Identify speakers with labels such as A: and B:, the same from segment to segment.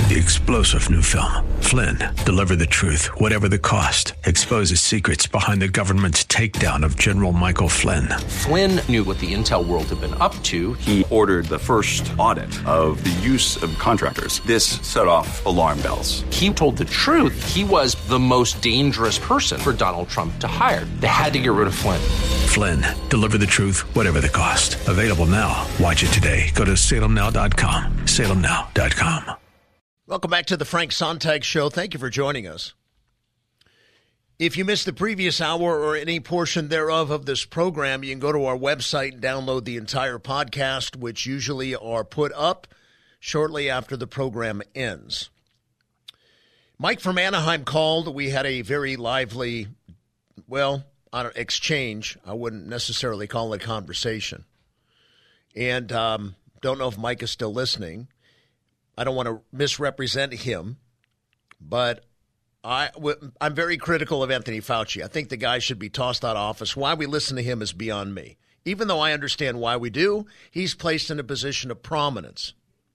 A: The explosive new film, Flynn, deliver the truth, whatever the cost, exposes secrets behind the government's takedown of General Michael Flynn.
B: Flynn knew what the intel world had been up to.
C: He ordered the first audit of the use of contractors. This set off alarm bells.
B: He told the truth. He was the most dangerous person for Donald Trump to hire. They had to get rid of Flynn.
A: Flynn, deliver the truth, whatever the cost. Available now. Watch it today. Go to salemnow.com. salemnow.com.
D: Welcome back to the Frank Sontag Show. Thank you for joining us. If you missed the previous hour or any portion thereof of this program, you can go to our website and download the entire podcast, which usually are put up shortly after the program ends. Mike from Anaheim called. We had a very lively, exchange. I wouldn't necessarily call it a conversation. And don't know if Mike is still listening. I don't want to misrepresent him, but I'm very critical of Anthony Fauci. I think the guy should be tossed out of office. Why we listen to him is beyond me. Even though I understand why we do, he's placed in a position of prominence.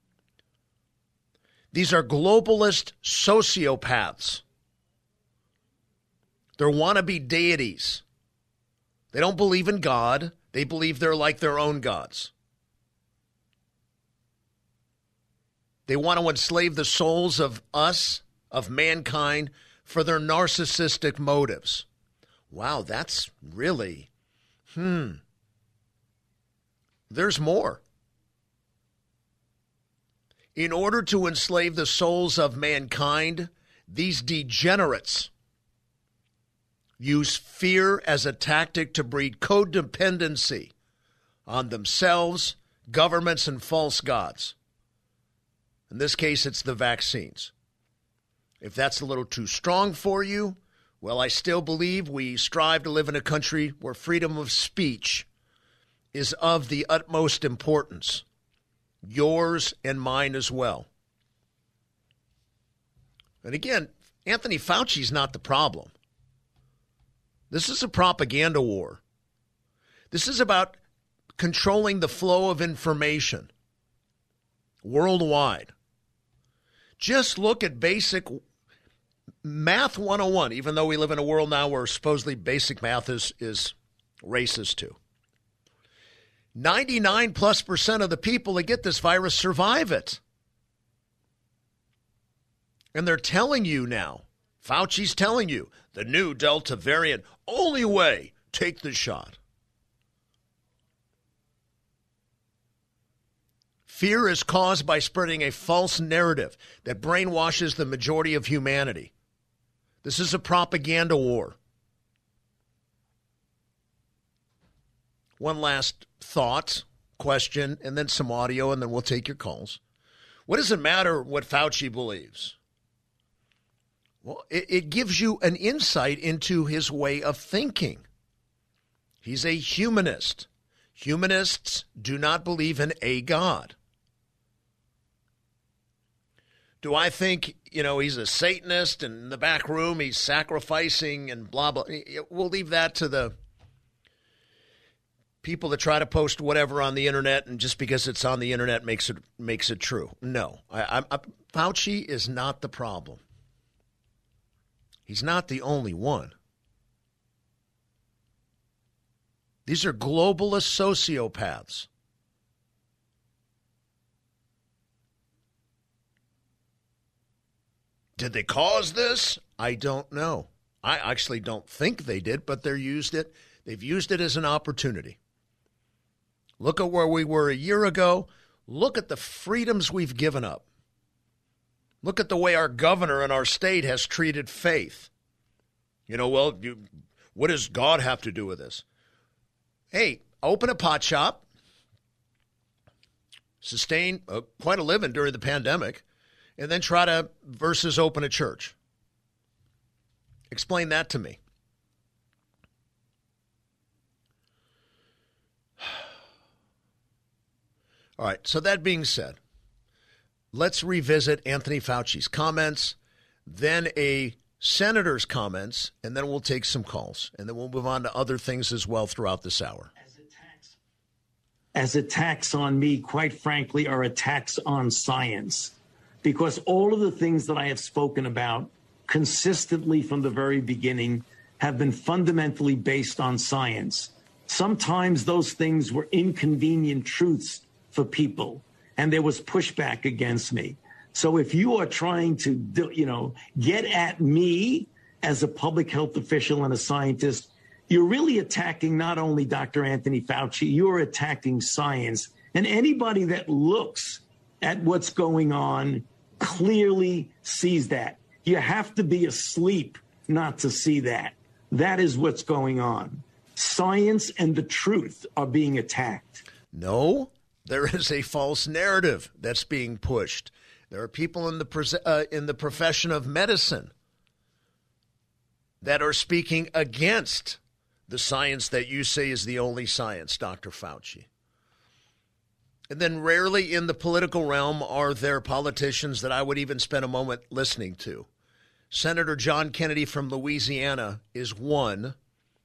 D: These are globalist sociopaths. They're wannabe deities. They don't believe in God. They believe they're like their own gods. They want to enslave the souls of us, of mankind, for their narcissistic motives. Wow, that's really, There's more. In order to enslave the souls of mankind, these degenerates use fear as a tactic to breed codependency on themselves, governments, and false gods. In this case, it's the vaccines. If that's a little too strong for you, well, I still believe we strive to live in a country where freedom of speech is of the utmost importance. Yours and mine as well. And again, Anthony Fauci's not the problem. This is a propaganda war. This is about controlling the flow of information worldwide. Just look at basic math 101, even though we live in a world now where supposedly basic math is racist too. 99+% of the people that get this virus survive it. And they're telling you now, Fauci's telling you, the new Delta variant, only way, take the shot. Fear is caused by spreading a false narrative that brainwashes the majority of humanity. This is a propaganda war. One last thought, question, and then some audio, and then we'll take your calls. What does it matter what Fauci believes? Well, it gives you an insight into his way of thinking. He's a humanist. Humanists do not believe in a God. Do I think, he's a Satanist and in the back room he's sacrificing and blah, blah. We'll leave that to the people that try to post whatever on the internet, and just because it's on the internet makes it true. No, Fauci is not the problem. He's not the only one. These are globalist sociopaths. Did they cause this? I don't know. I actually don't think they did, but they've used it as an opportunity. Look at where we were a year ago. Look at the freedoms we've given up. Look at the way our governor in our state has treated faith. What does God have to do with this? Hey, open a pot shop, sustain quite a living during the pandemic, and then try to versus open a church. Explain that to me. All right, so that being said, let's revisit Anthony Fauci's comments, then a senator's comments, and then we'll take some calls. And then we'll move on to other things as well throughout this hour.
E: As attacks on me, quite frankly, are attacks on science. because all of the things that I have spoken about consistently from the very beginning have been fundamentally based on science. Sometimes those things were inconvenient truths for people, and there was pushback against me. So if you are trying to, get at me as a public health official and a scientist, you're really attacking not only Dr. Anthony Fauci, you're attacking science. And anybody that looks at what's going on clearly sees that. You have to be asleep not to see that. That is what's going on. Science and the truth are being attacked.
D: No, there is a false narrative that's being pushed. There are people in the profession of medicine that are speaking against the science that you say is the only science, Dr. Fauci. And then rarely in the political realm are there politicians that I would even spend a moment listening to. Senator John Kennedy from Louisiana is one.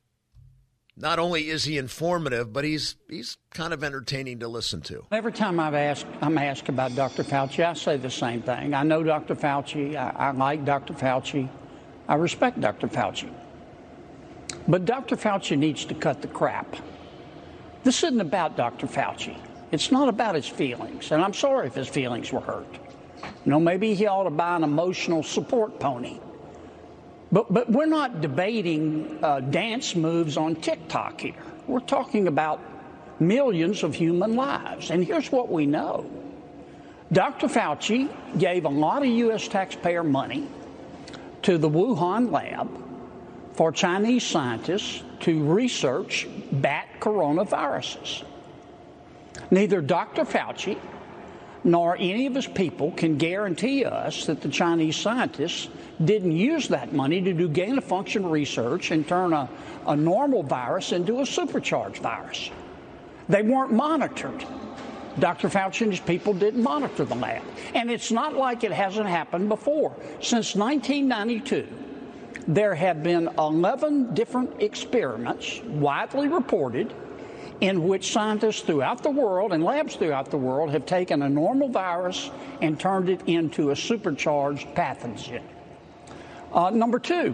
D: Not only is he informative, but he's kind of entertaining to listen to.
F: Every time I'm asked about Dr. Fauci, I say the same thing. I know Dr. Fauci. I like Dr. Fauci. I respect Dr. Fauci. But Dr. Fauci needs to cut the crap. This isn't about Dr. Fauci. It's not about his feelings. And I'm sorry if his feelings were hurt. Maybe he ought to buy an emotional support pony. But we're not debating dance moves on TikTok here. We're talking about millions of human lives. And here's what we know. Dr. Fauci gave a lot of U.S. taxpayer money to the Wuhan lab for Chinese scientists to research bat coronaviruses. Neither Dr. Fauci nor any of his people can guarantee us that the Chinese scientists didn't use that money to do gain-of-function research and turn a normal virus into a supercharged virus. They weren't monitored. Dr. Fauci and his people didn't monitor the lab. And it's not like it hasn't happened before. Since 1992, there have been 11 different experiments, widely reported, in which scientists throughout the world and labs throughout the world have taken a normal virus and turned it into a supercharged pathogen. Number two,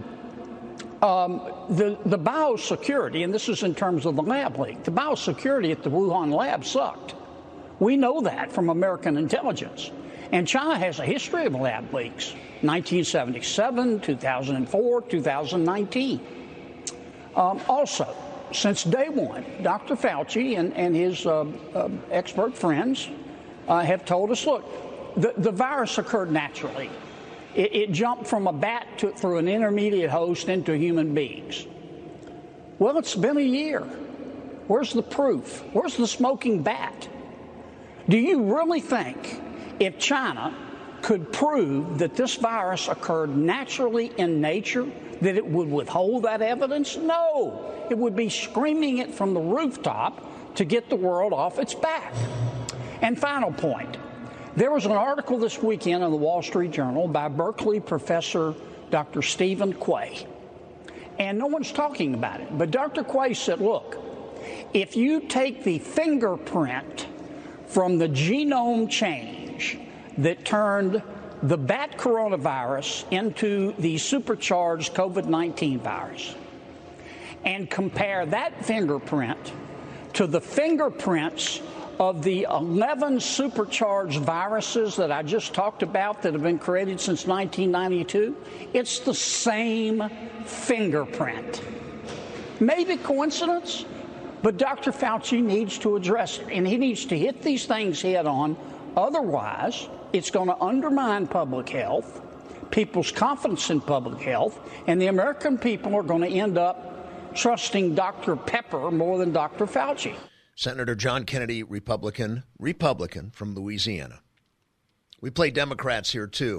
F: the biosecurity, and this is in terms of the lab leak, the biosecurity at the Wuhan lab sucked. We know that from American intelligence. And China has a history of lab leaks, 1977, 2004, 2019. Also, since day one, Dr. Fauci and his expert friends have told us, look, the virus occurred naturally. It jumped from a bat through an intermediate host into human beings. Well, it's been a year. Where's the proof? Where's the smoking bat? Do you really think if China could prove that this virus occurred naturally in nature, that it would withhold that evidence? No. It would be screaming it from the rooftop to get the world off its back. And final point. There was an article this weekend in the Wall Street Journal by Berkeley professor Dr. Stephen Quay. And no one's talking about it. But Dr. Quay said, look, if you take the fingerprint from the genome change that turned the bat coronavirus into the supercharged COVID-19 virus and compare that fingerprint to the fingerprints of the 11 supercharged viruses that I just talked about that have been created since 1992, it's the same fingerprint. Maybe coincidence, but Dr. Fauci needs to address it, and he needs to hit these things head on. Otherwise, it's going to undermine public health, people's confidence in public health, and the American people are going to end up trusting Dr. Pepper more than Dr. Fauci.
D: Senator John Kennedy, Republican from Louisiana. We play Democrats here, too.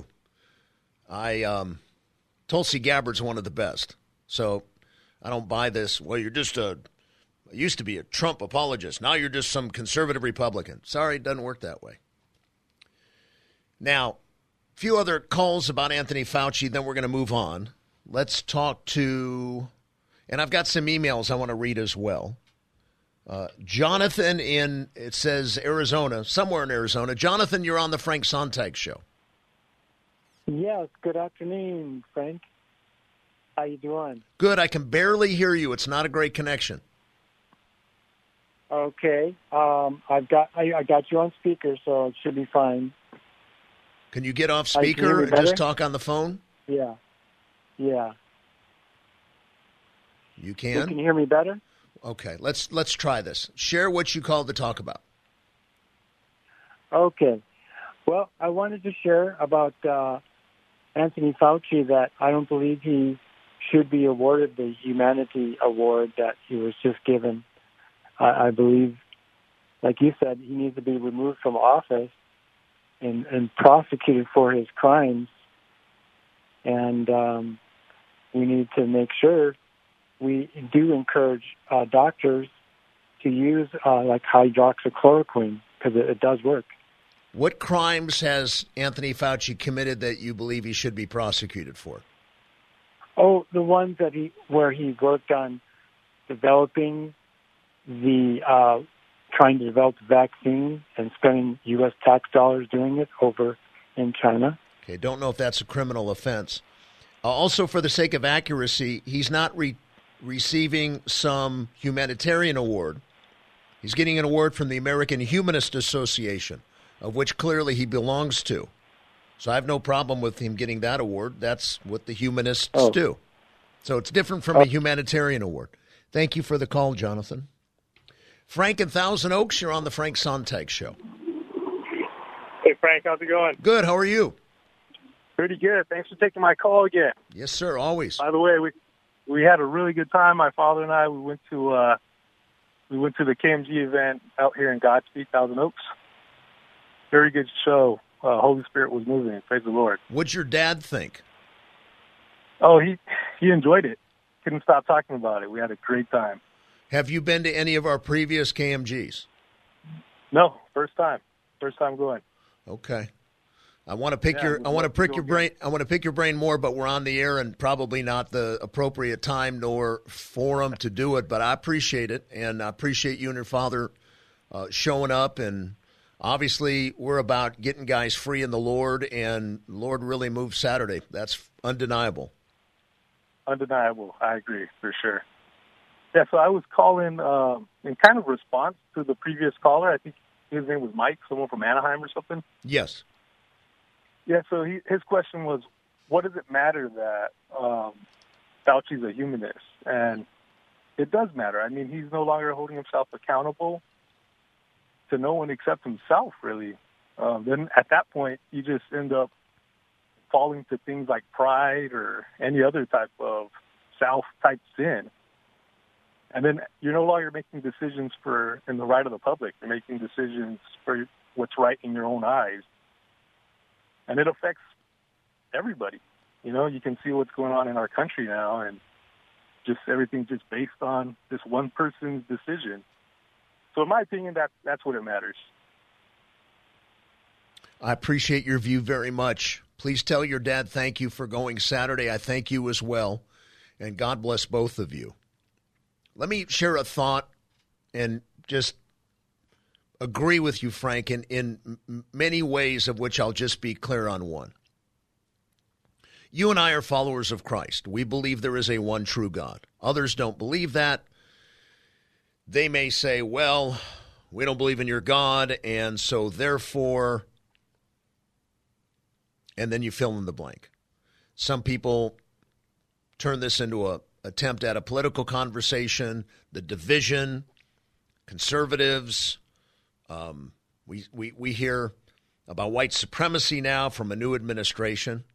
D: Tulsi Gabbard's one of the best. So I don't buy this. Well, you're just used to be a Trump apologist. Now you're just some conservative Republican. Sorry, it doesn't work that way. Now, a few other calls about Anthony Fauci, then we're going to move on. Let's talk to, and I've got some emails I want to read as well. Jonathan it says Arizona, somewhere in Arizona. Jonathan, you're on the Frank Sontag Show.
G: Yes, good afternoon, Frank. How you doing?
D: Good. I can barely hear you. It's not a great connection.
G: Okay. I got you on speaker, so it should be fine.
D: Can you get off
G: Can you hear
D: speaker
G: me
D: and
G: better?
D: just talk on the phone?
G: Yeah.
D: You
G: So
D: can?
G: can you hear me better?
D: Okay. Let's try this. Share what you called to talk about.
G: Okay. Well, I wanted to share about Anthony Fauci that I don't believe he should be awarded the Humanity Award that he was just given. I believe, like you said, he needs to be removed from office and prosecuted for his crimes. And we need to make sure we do encourage doctors to use like hydroxychloroquine because it does work.
D: What crimes has Anthony Fauci committed that you believe he should be prosecuted for?
G: Oh, the ones that where he worked on developing trying to develop the vaccine and spending U.S. tax dollars doing it over in China.
D: Okay, don't know if that's a criminal offense. Also, for the sake of accuracy, he's not receiving some humanitarian award. He's getting an award from the American Humanist Association, of which clearly he belongs to. So I have no problem with him getting that award. That's what the humanists do. So it's different from a humanitarian award. Thank you for the call, Jonathan. Frank in Thousand Oaks, you're on the Frank Sontag Show.
H: Hey, Frank, how's it going?
D: Good, how are you?
H: Pretty good. Thanks for taking my call again.
D: Yes, sir, always.
H: By the way, we had a really good time. My father and I, we went to the KMG event out here in Godspeed, Thousand Oaks. Very good show. Holy Spirit was moving. Praise the Lord.
D: What'd your dad think?
H: Oh, he enjoyed it. Couldn't stop talking about it. We had a great time.
D: Have you been to any of our previous KMGs?
H: No, first time. First time going.
D: Okay. I want to pick your brain more, but we're on the air and probably not the appropriate time nor forum to do it, but I appreciate it, and I appreciate you and your father showing up, and obviously we're about getting guys free in the Lord, and the Lord really moved Saturday. That's undeniable.
H: Undeniable. I agree, for sure. Yeah, so I was calling in kind of response to the previous caller. I think his name was Mike, someone from Anaheim or something.
D: Yes.
H: Yeah, so his question was, what does it matter that Fauci's a humanist? And it does matter. I mean, he's no longer holding himself accountable to no one except himself, really. Then at that point, you just end up falling to things like pride or any other type of self-type sin. And then you're no longer making decisions in the right of the public. You're making decisions for what's right in your own eyes. And it affects everybody. You know, you can see what's going on in our country now, and just everything just based on this one person's decision. So in my opinion, that's what it matters.
D: I appreciate your view very much. Please tell your dad thank you for going Saturday. I thank you as well. And God bless both of you. Let me share a thought and just agree with you, Frank, in many ways, of which I'll just be clear on one. You and I are followers of Christ. We believe there is a one true God. Others don't believe that. They may say, well, we don't believe in your God, and so therefore, and then you fill in the blank. Some people turn this into a attempt at a political conversation, the division, conservatives. We hear about white supremacy now from a new administration.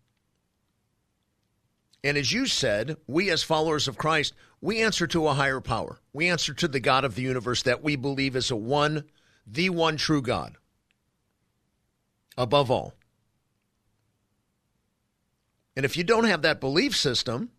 D: And as you said, we as followers of Christ, we answer to a higher power. We answer to the God of the universe that we believe is the one true God, above all. And if you don't have that belief system,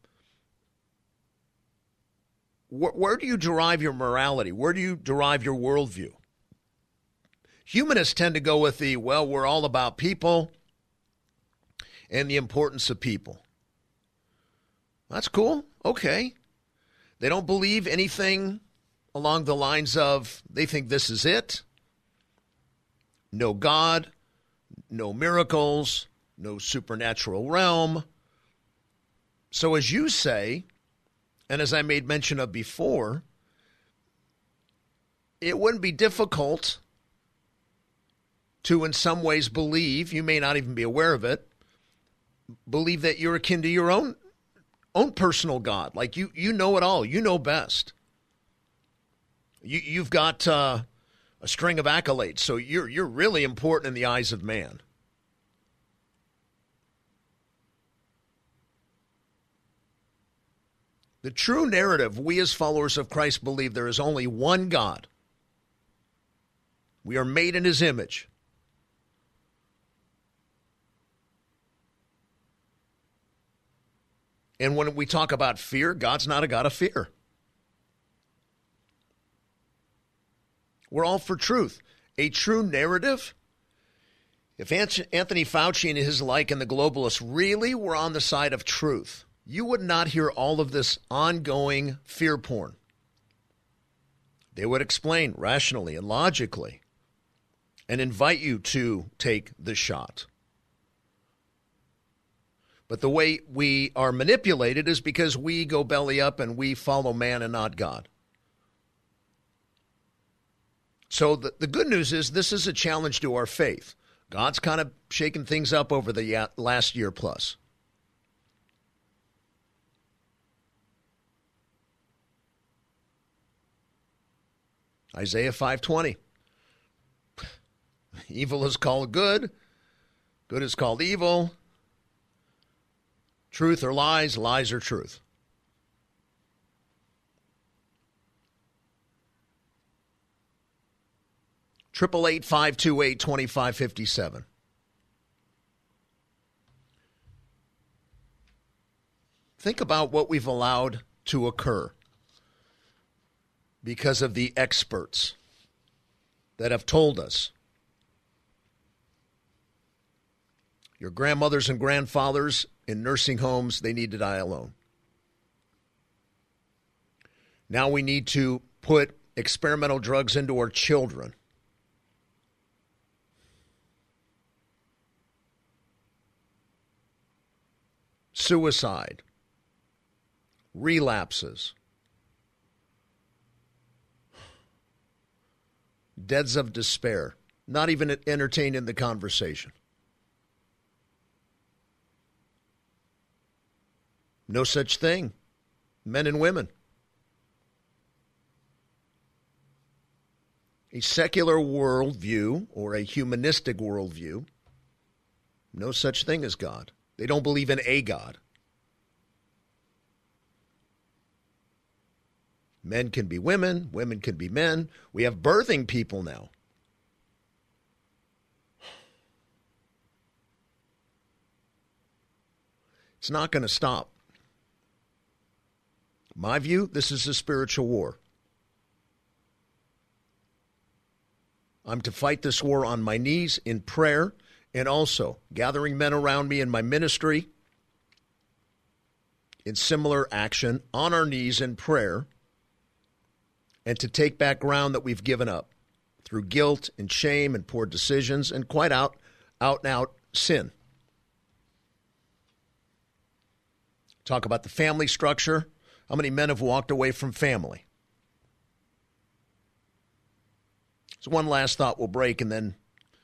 D: where do you derive your morality? Where do you derive your worldview? Humanists tend to go with we're all about people and the importance of people. That's cool. Okay. They don't believe anything along the lines of they think this is it. No God, no miracles, no supernatural realm. So as you say, and as I made mention of before, it wouldn't be difficult to in some ways believe, you may not even be aware of it, believe that you're akin to your own personal God. Like you know it all. You know best. You've got a string of accolades, so you're really important in the eyes of man. The true narrative, we as followers of Christ believe there is only one God. We are made in his image. And when we talk about fear, God's not a God of fear. We're all for truth. A true narrative. If Anthony Fauci and his like and the globalists really were on the side of truth, you would not hear all of this ongoing fear porn. They would explain rationally and logically and invite you to take the shot. But the way we are manipulated is because we go belly up and we follow man and not God. So the good news is this is a challenge to our faith. God's kind of shaken things up over the last year plus. Isaiah 5:20. Evil is called good. Good is called evil. Truth or lies, lies or truth. Triple 8-528-2557. Think about what we've allowed to occur because of the experts that have told us. Your grandmothers and grandfathers in nursing homes, they need to die alone. Now we need to put experimental drugs into our children. Suicide, relapses, deaths of despair, not even entertained in the conversation. No such thing, men and women. A secular worldview or a humanistic worldview, no such thing as God. They don't believe in a God. Men can be women, women can be men. We have birthing people now. It's not going to stop. My view, this is a spiritual war. I'm to fight this war on my knees in prayer and also gathering men around me in my ministry in similar action on our knees in prayer and to take back ground that we've given up through guilt and shame and poor decisions and quite out and out sin. Talk about the family structure. How many men have walked away from family? So one last thought we'll break and then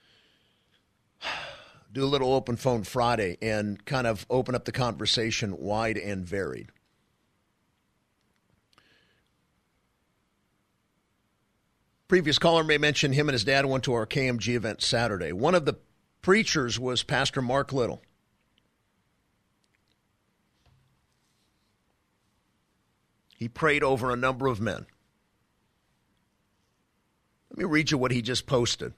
D: do a little open phone Friday and kind of open up the conversation wide and varied. Previous caller may mention him and his dad went to our KMG event Saturday. One of the preachers was Pastor Mark Little. He prayed over a number of men. Let me read you what he just posted.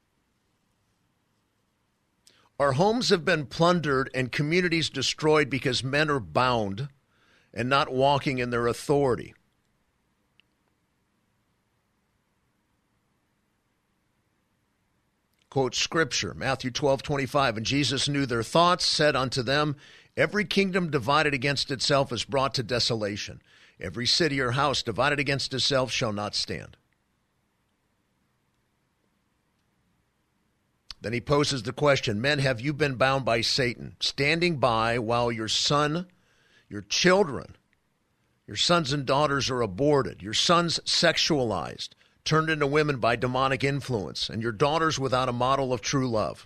D: Our homes have been plundered and communities destroyed because men are bound and not walking in their authority. Quote Scripture, Matthew 12:25, and Jesus knew their thoughts, said unto them, every kingdom divided against itself is brought to desolation. Every city or house divided against itself shall not stand. Then he poses the question, men, have you been bound by Satan, standing by while your son, your children, your sons and daughters are aborted, your sons sexualized, turned into women by demonic influence, and your daughters without a model of true love?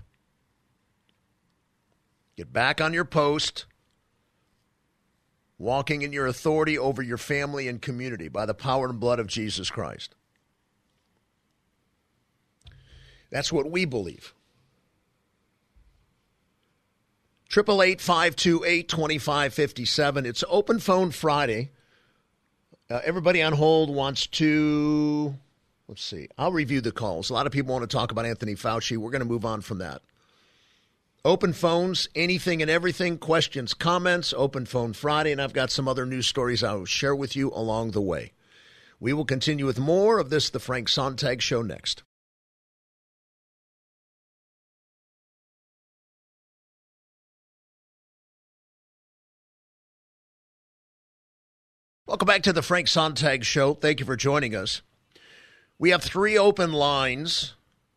D: Get back on your post, walking in your authority over your family and community by the power and blood of Jesus Christ. That's what we believe. 888-528-2557. It's Open Phone Friday. Everybody on hold wants to, let's see, I'll review the calls. A lot of people want to talk about Anthony Fauci. We're going to move on from that. Open phones, anything and everything, questions, comments, Open Phone Friday, and I've got some other news stories I will share with you along the way. We will continue with more of this, The Frank Sontag Show, next. Welcome back to the Frank Sontag Show. Thank you for joining us. We have 3 open lines,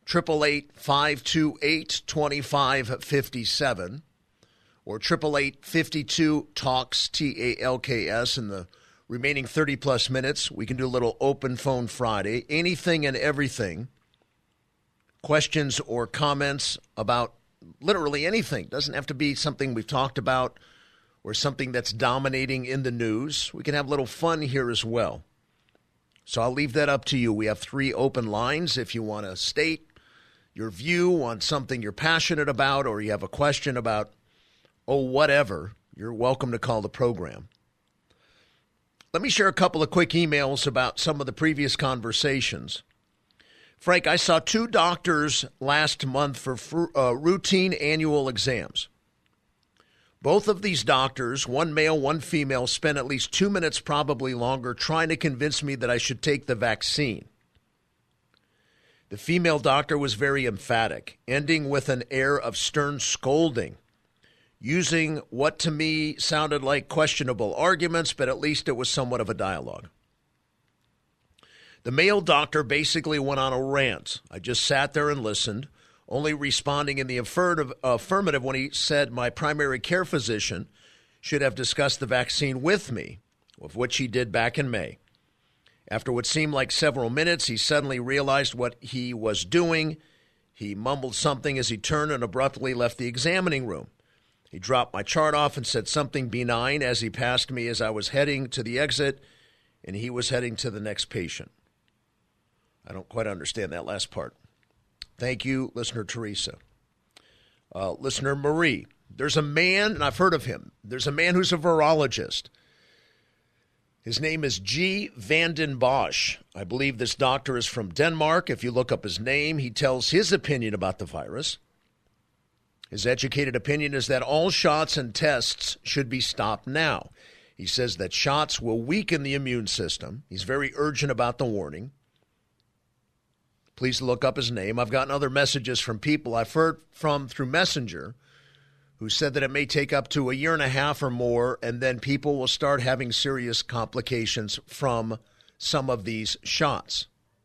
D: 888-528-2557 or 888-52-TALKS, TALKS. In the remaining 30-plus minutes, we can do a little Open Phone Friday. Anything and everything, questions or comments about literally anything. Doesn't have to be something we've talked about or something that's dominating in the news. We can have a little fun here as well. So I'll leave that up to you. We have 3 open lines. If you want to state your view on something you're passionate about or you have a question about, whatever, you're welcome to call the program. Let me share a couple of quick emails about some of the previous conversations. Frank, I saw 2 doctors last month for routine annual exams. Both of these doctors, one male, one female, spent at least 2 minutes, probably longer, trying to convince me that I should take the vaccine. The female doctor was very emphatic, ending with an air of stern scolding, using what to me sounded like questionable arguments, but at least it was somewhat of a dialogue. The male doctor basically went on a rant. I just sat there and listened, only responding in the affirmative when he said my primary care physician should have discussed the vaccine with me, of which he did back in May. After what seemed like several minutes, he suddenly realized what he was doing. He mumbled something as he turned and abruptly left the examining room. He dropped my chart off and said something benign as he passed me as I was heading to the exit, and he was heading to the next patient. I don't quite understand that last part. Thank you, listener Teresa. Listener Marie, there's a man, and I've heard of him, there's a man who's a virologist. His name is G. Vanden Bosch. I believe this doctor is from Denmark. If you look up his name, he tells his opinion about the virus. His educated opinion is that all shots and tests should be stopped now. He says that shots will weaken the immune system. He's very urgent about the warning. Please look up his name. I've gotten other messages from people I've heard from through Messenger who said that it may take up to 1.5 years or more, and then people will start having serious complications from some of these shots.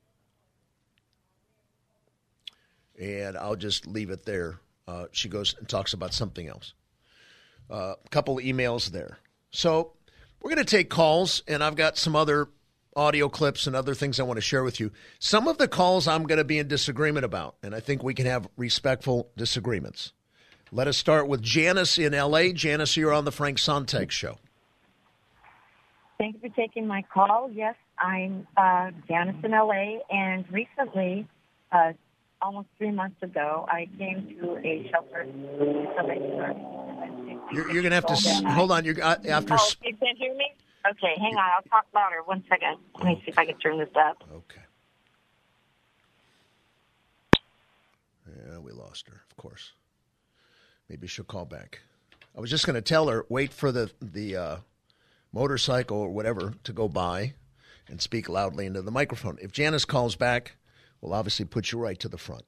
D: And I'll just leave it there. She goes and talks about something else. A couple of emails there. So we're going to take calls, and I've got some other audio clips and other things I want to share with you. Some of the calls I'm going to be in disagreement about, and I think we can have respectful disagreements. Let us start with Janice in L.A. Janice, you're on the Frank Sontag Show.
I: Thank you for taking my call. Yes, I'm Janice in L.A., and recently, almost 3 months ago, I came to a shelter.
D: You're going to have to hold on. You're after.
I: Oh, you can't hear me? Okay, hang on. I'll talk louder. 1 second. Let me see if I can turn this up.
D: Okay. Yeah, we lost her, of course. Maybe she'll call back. I was just going to tell her, wait for the motorcycle or whatever to go by and speak loudly into the microphone. If Janice calls back, we'll obviously put you right to the front.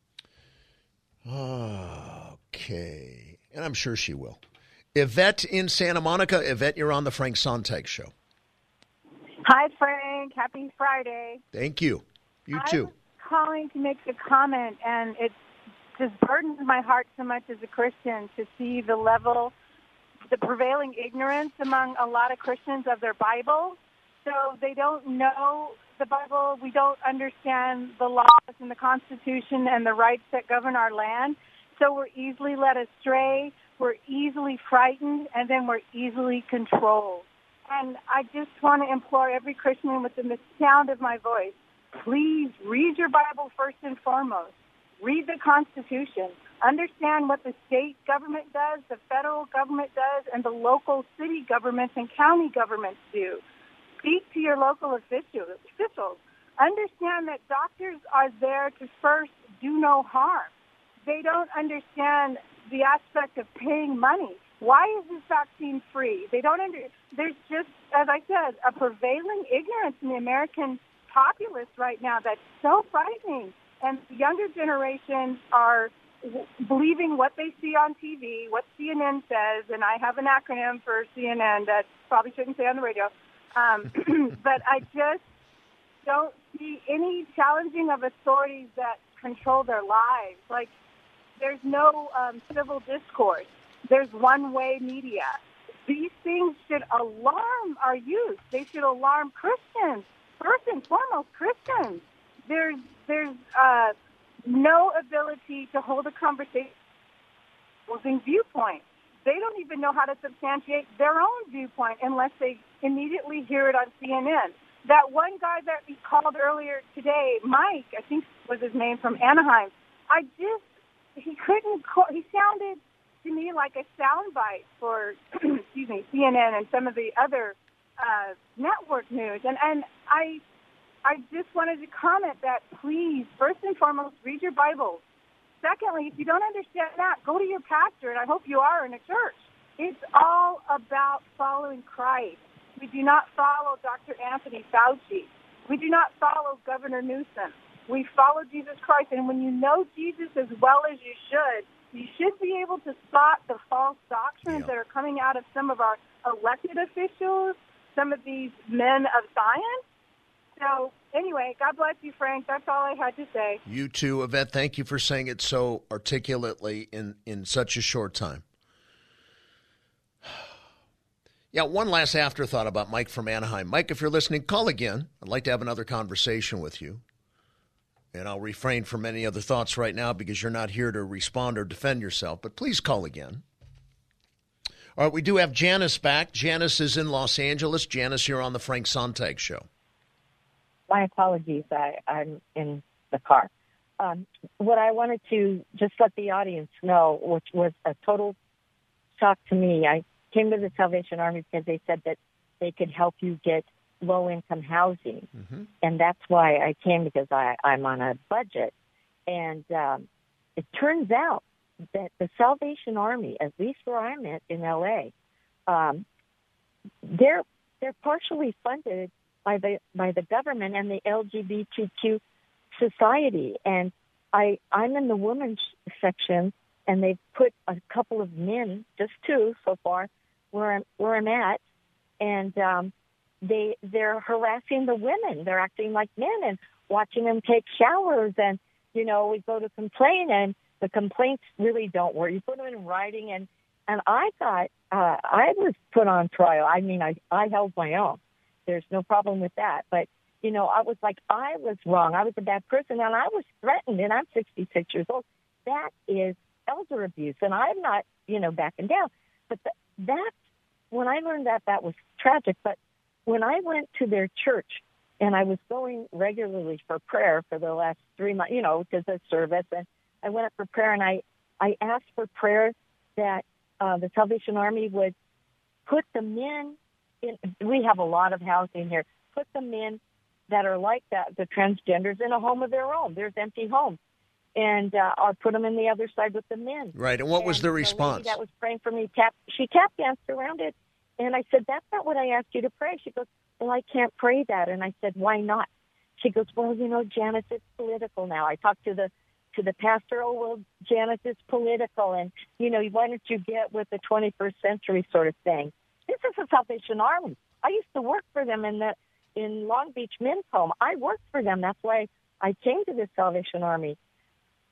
D: Okay. And I'm sure she will. Yvette in Santa Monica. Yvette, you're on the Frank Sontag Show.
J: Hi, Frank. Happy Friday.
D: Thank you. You too.
J: I was calling to make a comment, and it's just burdens my heart so much as a Christian to see the prevailing ignorance among a lot of Christians of their Bible. So they don't know the Bible. We don't understand the laws and the Constitution and the rights that govern our land. So we're easily led astray, we're easily frightened, and then we're easily controlled. And I just want to implore every Christian within the sound of my voice, please read your Bible first and foremost. Read the Constitution. Understand what the state government does, the federal government does, and the local city governments and county governments do. Speak to your local officials. Understand that doctors are there to first do no harm. They don't understand the aspect of paying money. Why is this vaccine free? There's just, as I said, a prevailing ignorance in the American populace right now that's so frightening. And the younger generations are believing what they see on TV, what CNN says, and I have an acronym for CNN that probably shouldn't say on the radio. But I just don't see any challenging of authorities that control their lives. Like, there's no civil discourse. There's one-way media. These things should alarm our youth. They should alarm Christians, first and foremost Christians. There's no ability to hold a conversation using viewpoint. They don't even know how to substantiate their own viewpoint unless they immediately hear it on CNN. That one guy that we called earlier today, Mike, I think was his name, from Anaheim, he sounded to me like a soundbite for, CNN and some of the other network news. And I just wanted to comment that, please, first and foremost, read your Bible. Secondly, if you don't understand that, go to your pastor, and I hope you are in a church. It's all about following Christ. We do not follow Dr. Anthony Fauci. We do not follow Governor Newsom. We follow Jesus Christ, and when you know Jesus as well as you should be able to spot the false doctrines that are coming out of some of our elected officials, some of these men of science. So, anyway, God bless you, Frank. That's all I had to say.
D: You too, Yvette. Thank you for saying it so articulately in such a short time. Yeah, one last afterthought about Mike from Anaheim. Mike, if you're listening, call again. I'd like to have another conversation with you. And I'll refrain from any other thoughts right now because you're not here to respond or defend yourself. But please call again. All right, we do have Janice back. Janice is in Los Angeles. Janice, you're on the Frank Sontag Show.
K: My apologies. I'm in the car. What I wanted to just let the audience know, which was a total shock to me, I came to the Salvation Army because they said that they could help you get low-income housing. Mm-hmm. And that's why I came, because I'm on a budget. And it turns out that the Salvation Army, at least where I'm at in L.A., they're partially funded by the government and the LGBTQ society. And I'm in the women's section, and they've put a couple of men, just two so far, where I'm at, and they're harassing the women. They're acting like men and watching them take showers. And, we go to complain, and the complaints really don't work. You put them in writing, and I thought I was put on trial. I mean, I held my own. There's no problem with that. But, I was like, I was wrong. I was a bad person, and I was threatened, and I'm 66 years old. That is elder abuse, and I'm not, backing down. But when I learned that was tragic. But when I went to their church, and I was going regularly for prayer for the last 3 months, because of service, and I went up for prayer, and I asked for prayer that the Salvation Army would put the men in. We have a lot of housing here. Put the men that are like that, the transgenders, in a home of their own. There's empty homes. And I'll put them in the other side with the men.
D: Right. And what was the response?
K: The lady that was praying for me, she tap danced around it. And I said, that's not what I asked you to pray. She goes, well, I can't pray that. And I said, why not? She goes, well, Janice, it's political now. I talked to the pastor. Oh, well, Janice, it's political. And, why don't you get with the 21st century sort of thing? This is the Salvation Army. I used to work for them in Long Beach Men's Home. I worked for them. That's why I came to the Salvation Army.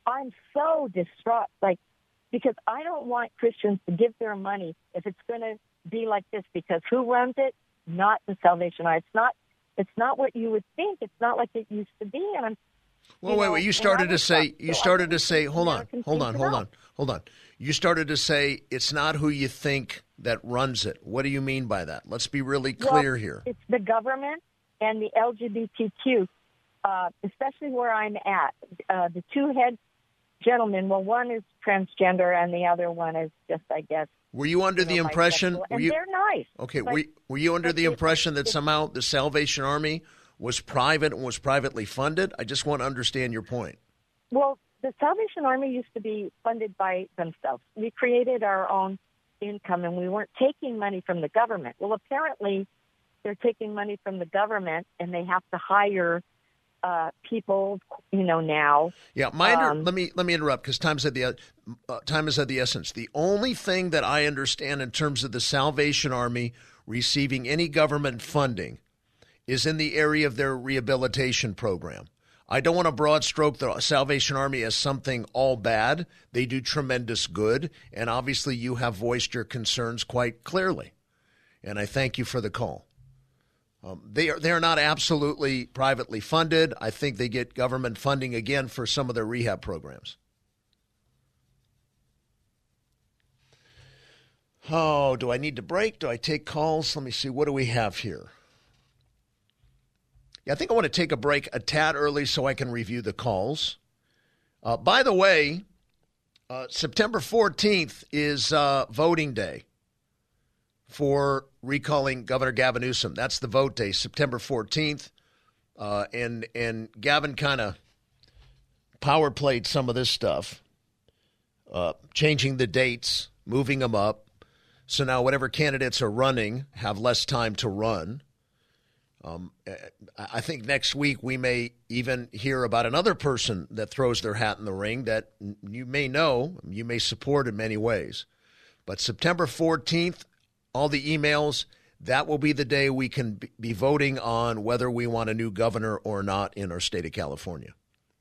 K: I'm so distraught, because I don't want Christians to give their money if it's going to be like this, because who runs it? Not the Salvation Army. It's not what you would think. It's not like it used to be. And
D: wait. You started to say, hold on. You started to say it's not who you think that runs it. What do you mean by that? Let's be really clear here.
K: It's the government and the LGBTQ, especially where I'm at. The two head gentlemen, well, one is transgender and the other one is just, I guess.
D: Were you under the impression?
K: They're nice.
D: Okay, were you under the impression that somehow the Salvation Army was private and was privately funded? I just want to understand your point.
K: Well, the Salvation Army used to be funded by themselves. We created our own income, and we weren't taking money from the government. Well, apparently they're taking money from the government, and they have to hire people, now.
D: Yeah, let me interrupt because time is of the essence. The only thing that I understand in terms of the Salvation Army receiving any government funding is in the area of their rehabilitation program. I don't want to broad stroke the Salvation Army as something all bad. They do tremendous good, and obviously you have voiced your concerns quite clearly, and I thank you for the call. They are not absolutely privately funded. I think they get government funding again for some of their rehab programs. Oh, do I need to break? Do I take calls? Let me see. What do we have here? Yeah, I think I want to take a break a tad early so I can review the calls. By the way, September 14th is voting day for recalling Governor Gavin Newsom. That's the vote day, September 14th. And Gavin kind of power played some of this stuff, changing the dates, moving them up. So now whatever candidates are running have less time to run. I think next week we may even hear about another person that throws their hat in the ring that you may support in many ways. But September 14th, all the emails, that will be the day we can be voting on whether we want a new governor or not in our state of California.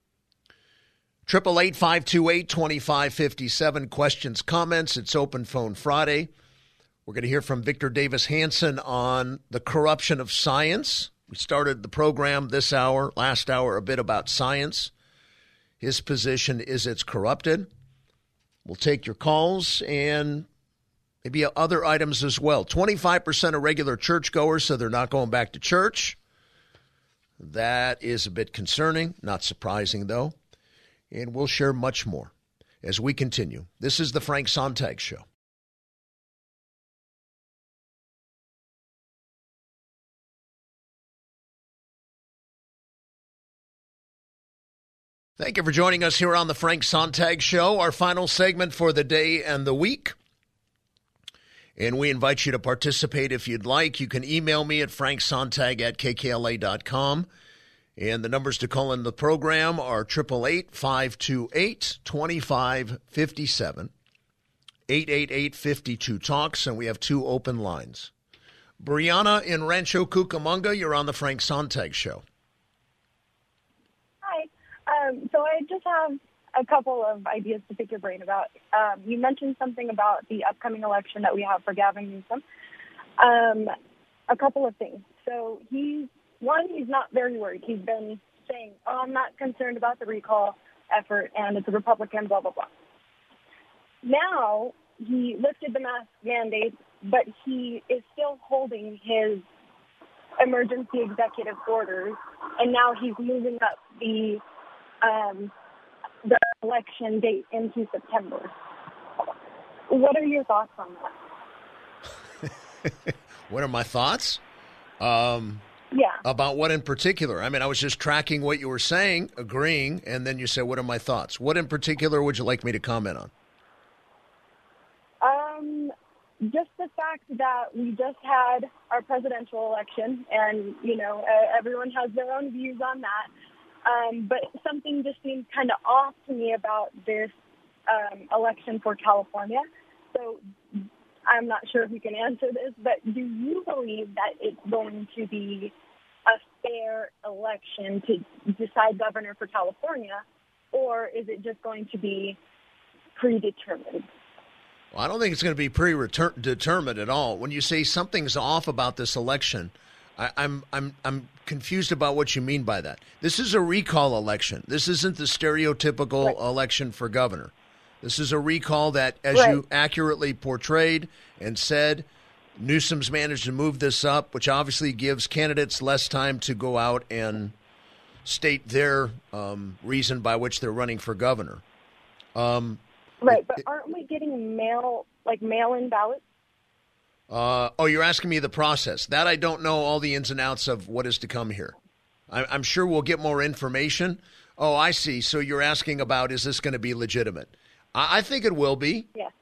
D: 888-528-2557. Questions, comments. It's Open Phone Friday. We're going to hear from Victor Davis Hanson on the corruption of science. We started the program last hour, a bit about science. His position is it's corrupted. We'll take your calls and maybe other items as well. 25% of regular churchgoers said they're not going back to church. That is a bit concerning, not surprising though. And we'll share much more as we continue. This is the Frank Sontag Show. Thank you for joining us here on the Frank Sontag Show, our final segment for the day and the week. And we invite you to participate if you'd like. You can email me at franksontag@kkla.com. And the numbers to call in the program are 888-528-2557, 888-52-TALKS, and we have two open lines. Brianna in Rancho Cucamonga, you're on the Frank Sontag Show.
L: Hi. So I just have a couple of ideas to pick your brain about. You mentioned something about the upcoming election that we have for Gavin Newsom. A couple of things. So he's not very worried. He's been saying, I'm not concerned about the recall effort, and it's a Republican, blah, blah, blah. Now he lifted the mask mandate, but he is still holding his emergency executive orders, and now he's moving up the election date into September. What are your thoughts on that?
D: What are my thoughts?
L: Yeah.
D: About what in particular? I mean, I was just tracking what you were saying, agreeing, and then you said, what are my thoughts? What in particular would you like me to comment on?
L: Just the fact that we just had our presidential election, and, everyone has their own views on that. But something just seems kind of off to me about this election for California. So I'm not sure if you can answer this, but do you believe that it's going to be a fair election to decide governor for California? or is it just going to be predetermined?
D: Well, I don't think it's going to be predetermined at all. When you say something's off about this election, I'm confused about what you mean by that. This is a recall election. This isn't the stereotypical election for governor. This is a recall that, as you accurately portrayed and said, Newsom's managed to move this up, which obviously gives candidates less time to go out and state their reason by which they're running for governor.
L: Right, but aren't we getting mail-in ballots?
D: You're asking me the process. That I don't know all the ins and outs of what is to come here. I'm sure we'll get more information. Oh, I see. So you're asking about, is this going to be legitimate? I think it will be.
L: Yes.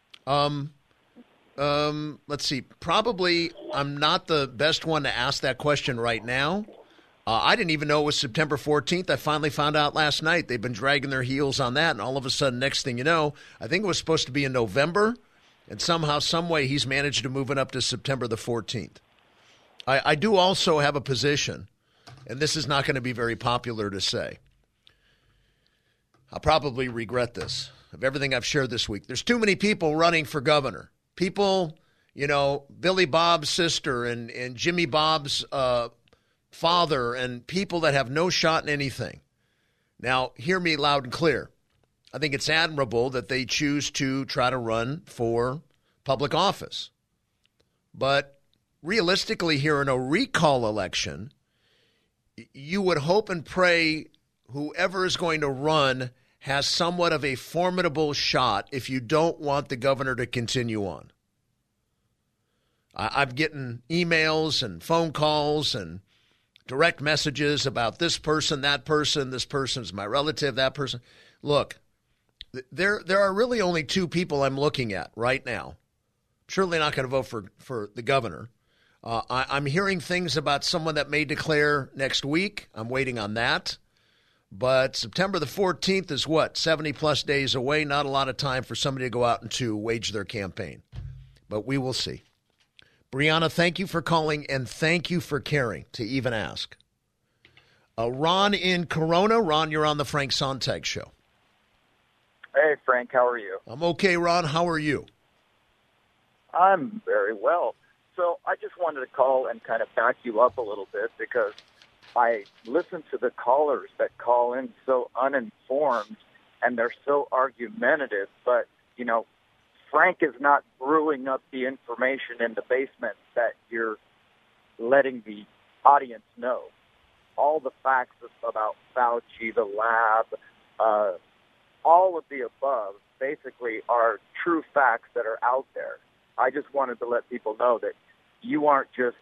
D: Let's see. Probably I'm not the best one to ask that question right now. I didn't even know it was September 14th. I finally found out last night. They've been dragging their heels on that, and all of a sudden, next thing you know, I think it was supposed to be in November, and somehow, some way, he's managed to move it up to September the 14th. I do also have a position, and this is not going to be very popular to say. I'll probably regret this, of everything I've shared this week. There's too many people running for governor. People, Billy Bob's sister and Jimmy Bob's father, and people that have no shot in anything. Now, hear me loud and clear. I think it's admirable that they choose to try to run for public office. But realistically, here in a recall election, you would hope and pray whoever is going to run has somewhat of a formidable shot if you don't want the governor to continue on. I'm getting emails and phone calls and direct messages about this person, this person's my relative, that person. Look, there are really only two people I'm looking at right now. I'm surely not going to vote for the governor. I'm hearing things about someone that may declare next week. I'm waiting on that. But September the 14th is 70-plus days away. Not a lot of time for somebody to go out and to wage their campaign. But we will see. Brianna, thank you for calling, and thank you for caring to even ask. Ron in Corona. Ron, you're on the Frank Sontag Show.
M: Hey, Frank, how are you?
D: I'm okay, Ron. How are you?
M: I'm very well. So I just wanted to call and kind of back you up a little bit because I listen to the callers that call in so uninformed and they're so argumentative. But, Frank is not brewing up the information in the basement that you're letting the audience know. All the facts about Fauci, the lab, all of the above basically are true facts that are out there. I just wanted to let people know that you aren't just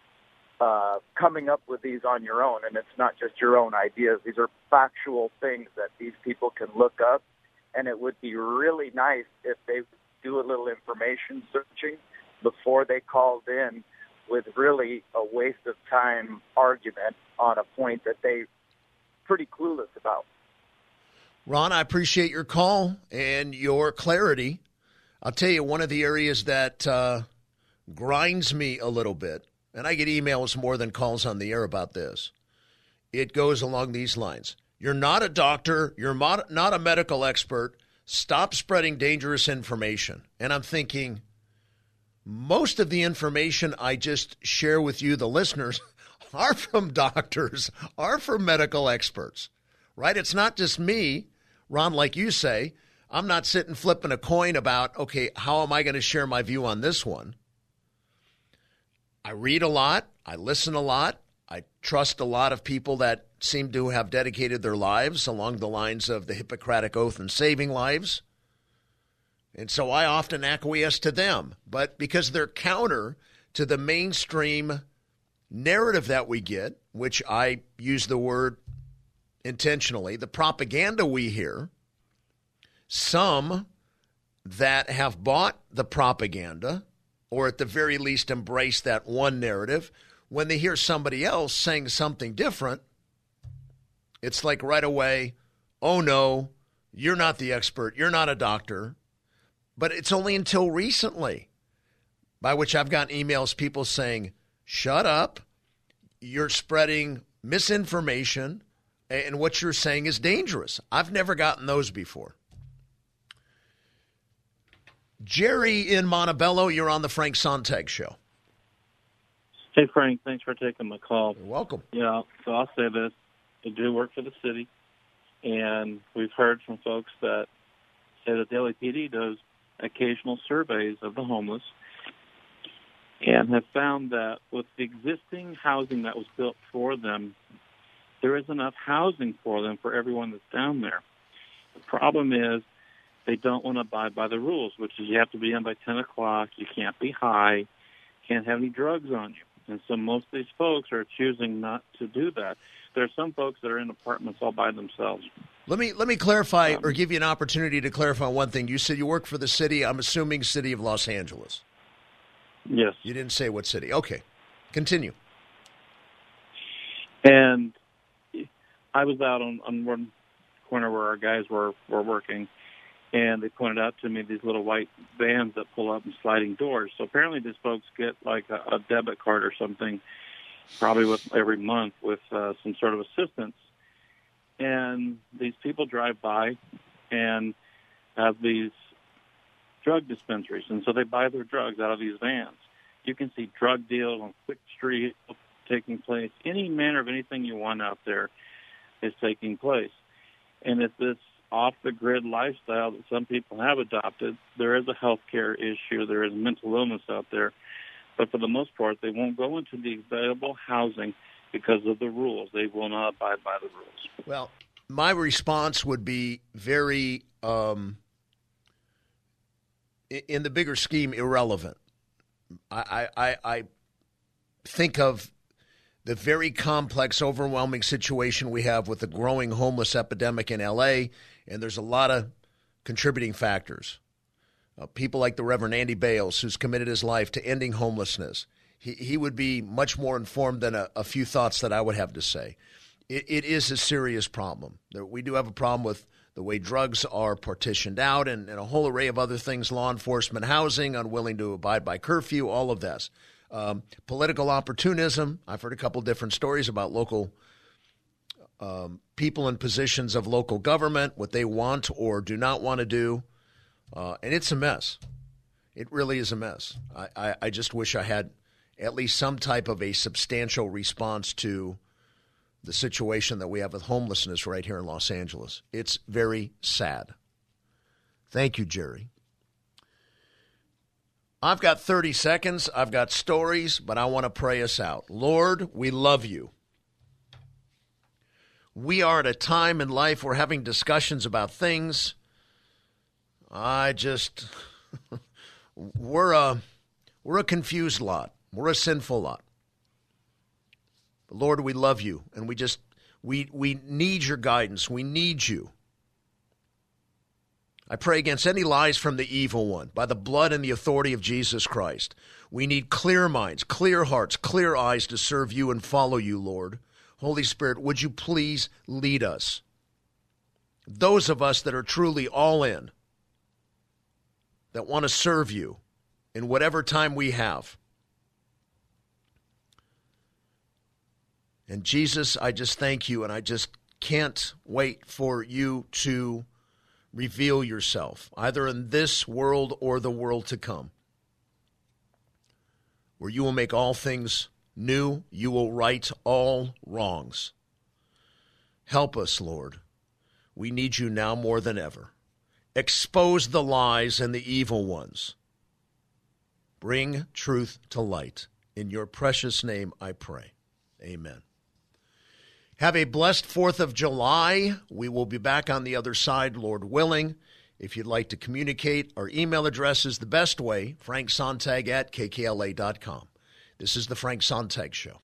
M: coming up with these on your own, and it's not just your own ideas. These are factual things that these people can look up, and it would be really nice if they do a little information searching before they called in with really a waste of time argument on a point that they're pretty clueless about.
D: Ron, I appreciate your call and your clarity. I'll tell you, one of the areas that grinds me a little bit, and I get emails more than calls on the air about this, it goes along these lines. You're not a doctor. You're not a medical expert. Stop spreading dangerous information. And I'm thinking, most of the information I just share with you, the listeners, are from doctors, are from medical experts, right? It's not just me, Ron, like you say. I'm not sitting flipping a coin about, okay, how am I going to share my view on this one? I read a lot. I listen a lot. I trust a lot of people that seem to have dedicated their lives along the lines of the Hippocratic Oath and saving lives. And so I often acquiesce to them. But because they're counter to the mainstream narrative that we get, which I use the word intentionally, the propaganda we hear, some that have bought the propaganda, or at the very least embrace that one narrative, when they hear somebody else saying something different, it's like right away, oh no, you're not the expert, you're not a doctor. But it's only until recently, by which I've gotten emails, people saying, shut up, you're spreading misinformation, And what you're saying is dangerous. I've never gotten those before. Jerry in Montebello, you're on the Frank Sontag Show.
N: Hey, Frank, thanks for taking my call.
D: You're welcome.
N: Yeah, so I'll say this. I do work for the city, and we've heard from folks that say that the LAPD does occasional surveys of the homeless and have found that with the existing housing that was built for them, there is enough housing for them for everyone that's down there. The problem is they don't want to abide by the rules, which is you have to be in by 10 o'clock, you can't be high, can't have any drugs on you. And so most of these folks are choosing not to do that. There are some folks that are in apartments all by themselves.
D: Let me clarify or give you an opportunity to clarify one thing. You said you work for the city. I'm assuming city of Los Angeles.
N: Yes.
D: You didn't say what city. Okay. Continue.
N: And I was out on one corner where our guys were working, and they pointed out to me these little white vans that pull up and sliding doors. So apparently these folks get like a debit card or something, probably with every month with some sort of assistance. And these people drive by and have these drug dispensaries, and so they buy their drugs out of these vans. You can see drug deals on Quick Street taking place. Any manner of anything you want out there is taking place. And it's this off-the-grid lifestyle that some people have adopted. There is a health care issue. There is mental illness out there. But for the most part, they won't go into the available housing because of the rules. They will not abide by the rules.
D: Well, my response would be very, in the bigger scheme, irrelevant. I think of the very complex, overwhelming situation we have with the growing homeless epidemic in L.A., and there's a lot of contributing factors. People like the Reverend Andy Bales, who's committed his life to ending homelessness. He would be much more informed than a few thoughts that I would have to say. It is a serious problem. We do have a problem with the way drugs are partitioned out and a whole array of other things, law enforcement, housing, unwilling to abide by curfew, all of this. Political opportunism. I've heard a couple different stories about local people in positions of local government, what they want or do not want to do. And it's a mess. It really is a mess. I just wish I had at least some type of a substantial response to the situation that we have with homelessness right here in Los Angeles. It's very sad. Thank you, Jerry. I've got 30 seconds. I've got stories, but I want to pray us out. Lord, we love you. We are at a time in life we're having discussions about things. We're a confused lot. We're a sinful lot. But Lord, we love you, and we need your guidance. We need you. I pray against any lies from the evil one by the blood and the authority of Jesus Christ. We need clear minds, clear hearts, clear eyes to serve you and follow you, Lord. Holy Spirit, would you please lead us? Those of us that are truly all in, that want to serve you in whatever time we have. And Jesus, I just thank you, and I just can't wait for you to reveal yourself, either in this world or the world to come, where you will make all things new, you will right all wrongs. Help us, Lord. We need you now more than ever. Expose the lies and the evil ones. Bring truth to light. In your precious name I pray. Amen. Have a blessed 4th of July. We will be back on the other side, Lord willing. If you'd like to communicate, our email address is the best way, franksontag@kkla.com. This is the Frank Sontag Show.